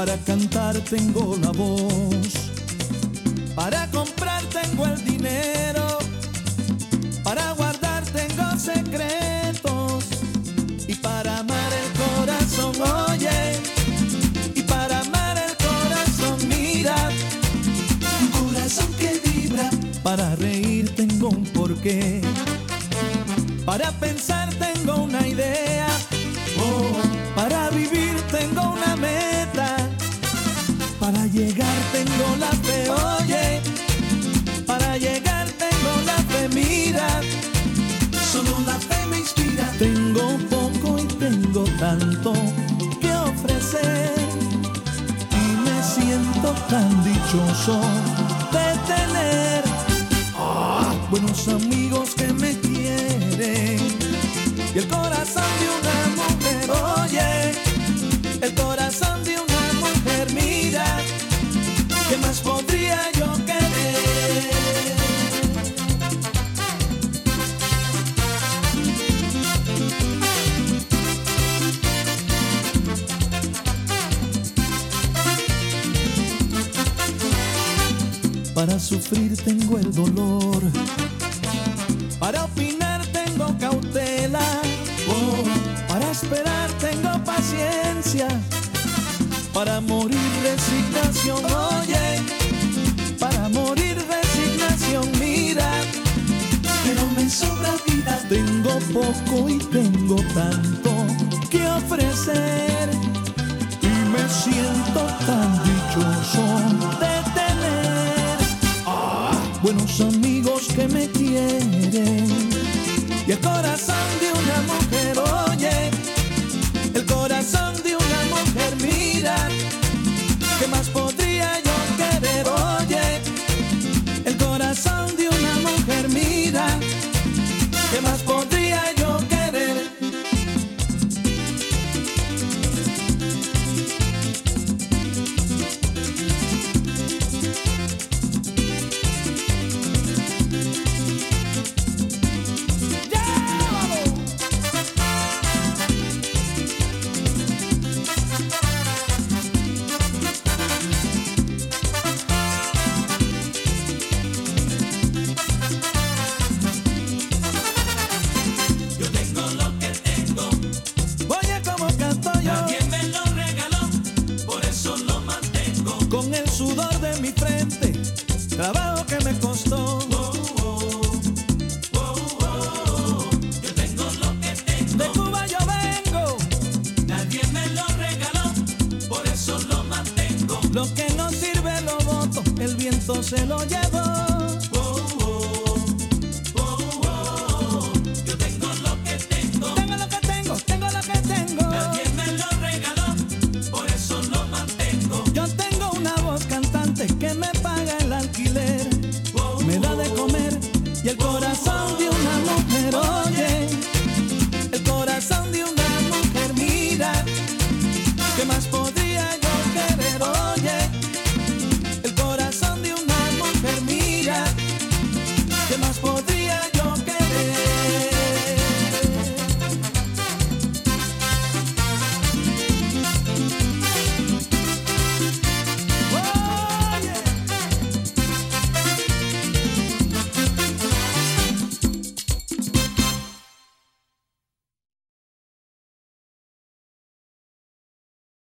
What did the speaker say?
Para cantar tengo la voz, para comprar tengo el dinero, para guardar tengo secretos, y para amar el corazón, oye, y para amar el corazón, mira, un corazón que vibra. Para reír tengo un porqué, para pensar tengo una idea, oh, para vivir tengo una meta, para llegar tengo la fe, oye, para llegar tengo la fe, mira, solo la fe me inspira. Tengo poco y tengo tanto que ofrecer, y me siento tan dichoso de tener buenos amigos que me quieren, y el corazón de una mujer, oye, el corazón de una mujer, mira, ¿qué más podría yo querer? Para sufrir tengo el dolor, para opinar tengo cautela, oh, para esperar tengo paciencia, para morir resignación, oye, para morir resignación, mira, pero me sobra vida. Tengo poco y tengo tanto que ofrecer, y me siento tan dichoso de tener buenos amigos que me quieren, y el corazón de una mujer, oye, el corazón de una mujer, mira, ¿qué más podría yo querer? Oye, el corazón de una mujer, mira, ¿qué más podría yo querer? Con el sudor de mi frente, trabajo que me costó. Yo tengo lo que tengo. De Cuba yo vengo, Nadie me lo regaló, por eso lo mantengo. lo que no sirve lo boto, el viento se lo llevó.